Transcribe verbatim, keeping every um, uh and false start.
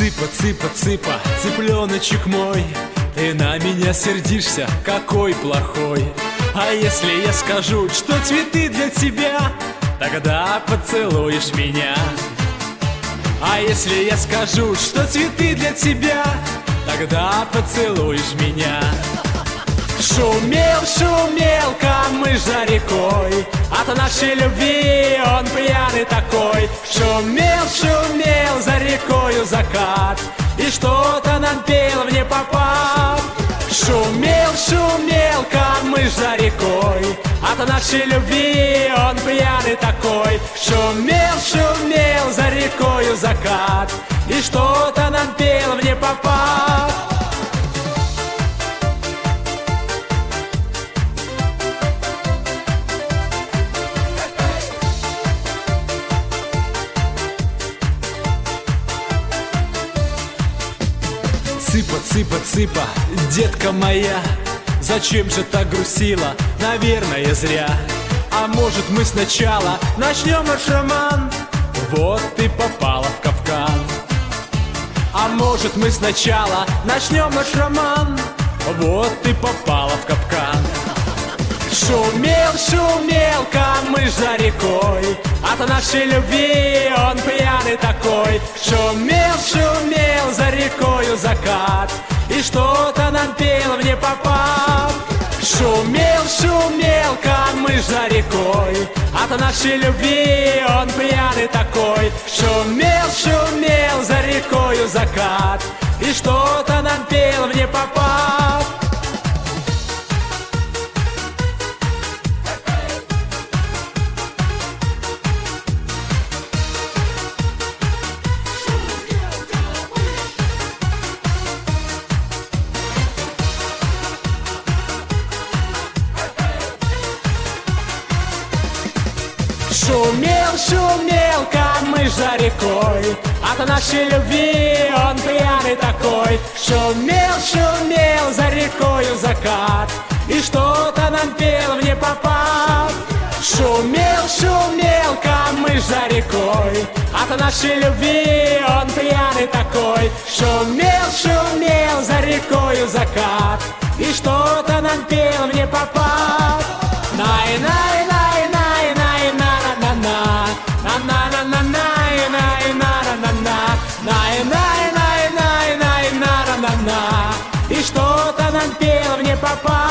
Цыпа, цыпа, цыпа, цыпленочек мой, ты на меня сердишься, какой плохой. А если я скажу, что цветы для тебя, тогда поцелуешь меня. А если я скажу, что цветы для тебя, тогда поцелуешь меня. Шумел, шумел камыш за рекой, от нашей любви он пьяный такой. Шумел, шумел за рекою закат, и что-то нам пел в непопад. Шумел, шумел камыш за рекой, от нашей любви он пьяный такой. Шумел, шумел за рекою закат, и что-то нам пел в непопад. Цыпа, цыпа, цыпа, детка моя, зачем же так грустила? Наверное, зря. А может, мы сначала начнем наш роман? Вот ты попала в капкан. А может, мы сначала начнем наш роман? Вот ты попала в капкан. Шумел, шумел камыш за рекой, от нашей любви он пьяный такой. Шумел, шумел за рекою закат, и что-то нам пел в непопад. Шумел, шумел камыш за рекой, от нашей любви он пьяный такой. Шумел, шумел за рекою закат, и что-то нам пел в непопад. Шумел, шумел камыш за рекой, от нашей любви он пьяный такой. Шумел, шумел за рекою закат, и что-то нам пел в непопад. Шумел, шумел камыш за рекой, от нашей любви он пьяный такой. Шумел, шумел за рекою закат, и что-то нам пел в непопад. Най, най, най, най, най, на, на, на, на, на, на, на, най, най, на, на, на, най, най, най, най, най, на, на, на, и что-то нам пел в непопад.